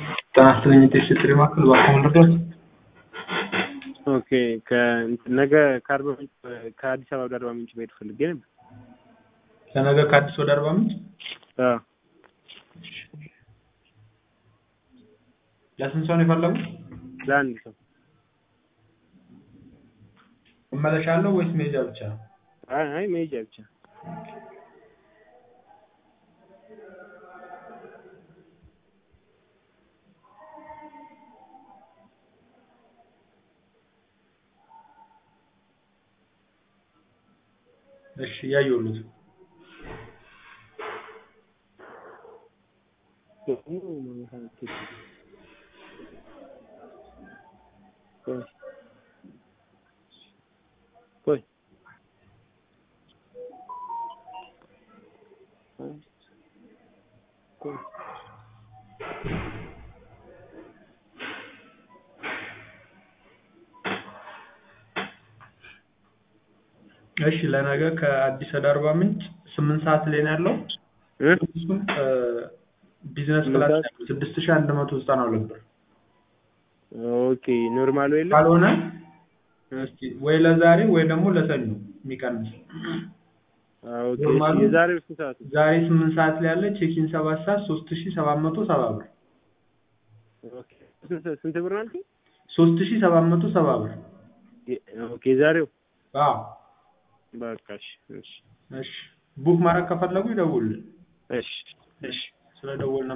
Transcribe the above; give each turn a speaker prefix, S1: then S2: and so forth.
S1: ጤና ይስጥልኝ ማዕከል እባክዎን ልርዳዎት?
S2: ኦኬ ነገ ከአዲስ አበባ ወደ አርባ ምንጭ መሄድ ፈልጌ ነበር።
S1: ከነገ ከአዲስ ወደ አርባ ምንጭ?
S2: አዎ።
S1: ለስንት ሰው ነው የፈለጉት?
S2: ለአንድ ሰው።
S1: መመለሻ አለው ወይስ መሄጃ ብቻ?
S2: አይ መሄጃ ብቻ።
S1: እሺ ያዩሉት እሺ ለነገ ከአዲስ ወደ አርባ ምንጭ 8 ሰዓት ላይ ነው ያለው። እሱም ቢዝነስ ክላስ 6192 ብር።
S2: ኦኬ ኖርማል ወይ
S1: ካልሆነ እስኪ ወይ ለዛሬ ወይ ደግሞ ለሰኞ የሚቀንስ።
S2: ኦኬ የዛሬው ስንት ሰዓት?
S1: ዛሬ 8 ሰዓት ላይ ያለ ቼኪን 7 ሰዓት 3770 ብር።
S2: ኦኬ ስንት ብር ነው አልከኝ?
S1: 3770 ብር።
S2: ኦኬ ዛሬው?
S1: አዎ
S2: በቃ እሺ።
S1: ቡክ ማድረግ ከፈለጉ ይደውሉልን።
S2: እሺ
S1: ስለደወልን